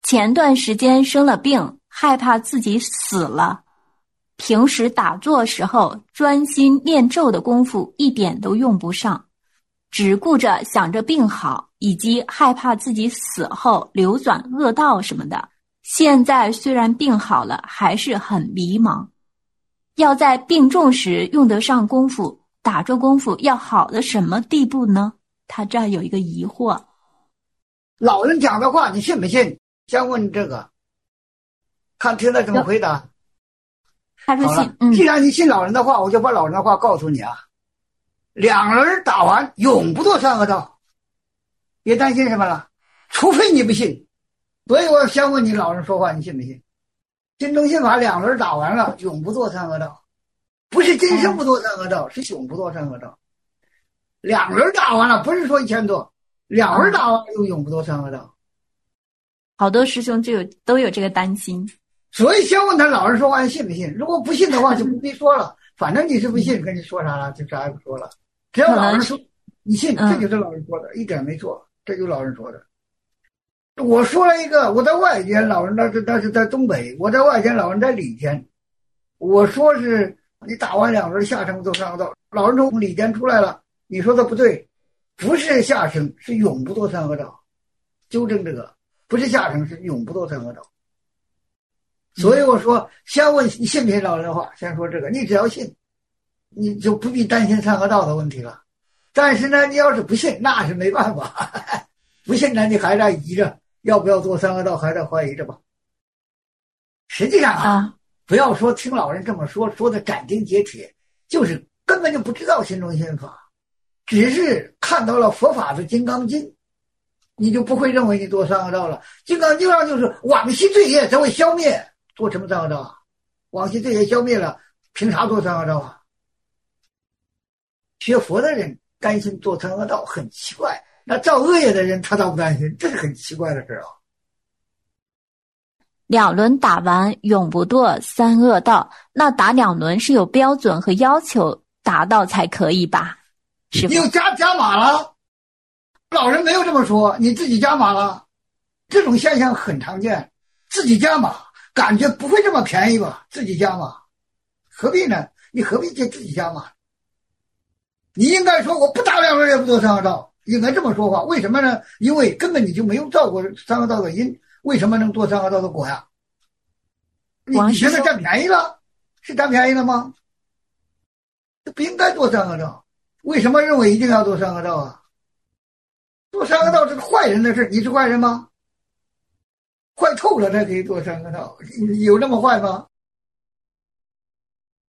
前段时间生了病，害怕自己死了。平时打坐时候专心念咒的功夫一点都用不上，只顾着想着病好，以及害怕自己死后流转恶道什么的。现在虽然病好了，还是很迷茫。要在病重时用得上功夫，打坐功夫要好到什么地步呢？他这儿有一个疑惑。 老人讲的话你信不信？先问这个，看听他怎么回答。 他说信。 既然你信老人的话，我就把老人的话告诉你啊。两轮打完永不堕三恶道，别担心什么了，除非你不信。所以我先问你，老人说话你信不信？心中心法两轮打完了永不堕三恶道，不是今生不堕三恶道，是永不堕三恶道。两轮打完了，不是说1000多，两轮打完了就永不堕三恶道。 好多师兄都有这个担心。 所以先问他老人说话你信不信，如果不信的话就不必说了，反正你是不信，跟你说啥了就啥也不说了。只要老人说你信，这就是老人说的，一点没错，这就是老人说的。我说了一个，我在外间，老人那是在东北，我在外间，老人在里间。我说是你打完两轮下生堕三恶道，老人从里间出来了，你说的不对，不是下生，是永不堕三恶道。纠正这个，不是下生，是永不堕三恶道。所以我说，先问你信不信老人的话，先说这个，你只要信，你就不必担心三恶道的问题了。但是呢，你要是不信，那是没办法。不信呢，你还在疑着要不要做三恶道，还在怀疑着吧。实际上不要说听老人这么说的斩钉截铁，就是根本就不知道心中心法，只是看到了佛法的金刚经，你就不会认为你做三恶道了。金刚经上就是往昔罪业才会消灭，做什么三恶道啊？往昔罪业消灭了，凭啥做三恶道啊？学佛的人担心做三恶道很奇怪，那造恶业的人他倒不担心，这是很奇怪的事啊。 两轮打完永不堕三恶道，那打两轮是有标准和要求达到才可以吧？是你又加码了，老人没有这么说，你自己加码了，这种现象很常见。自己加码，感觉不会这么便宜吧？自己加码，何必呢？你何必自己加码？你应该说我不打两轮也不做三恶道，应该这么说话。为什么呢？因为根本你就没有造过三恶道的因，为什么能做三恶道的果呀？你觉得占便宜了？是占便宜了吗？这不应该做三恶道，为什么认为一定要做三恶道啊？做三恶道是个坏人的事，你是坏人吗？坏透了才可以做三恶道，有那么坏吗？